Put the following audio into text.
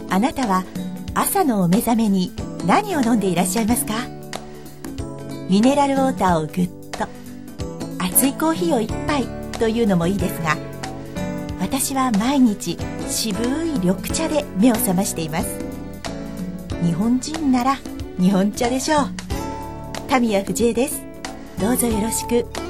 あなたは朝のお目覚めに何を飲んでいらっしゃいますか？ミネラルウォーターをぐっと、熱いコーヒーを一杯というのもいいですが、私は毎日渋い緑茶で目を覚ましています。日本人なら日本茶でしょう。神谷藤江です。どうぞよろしく。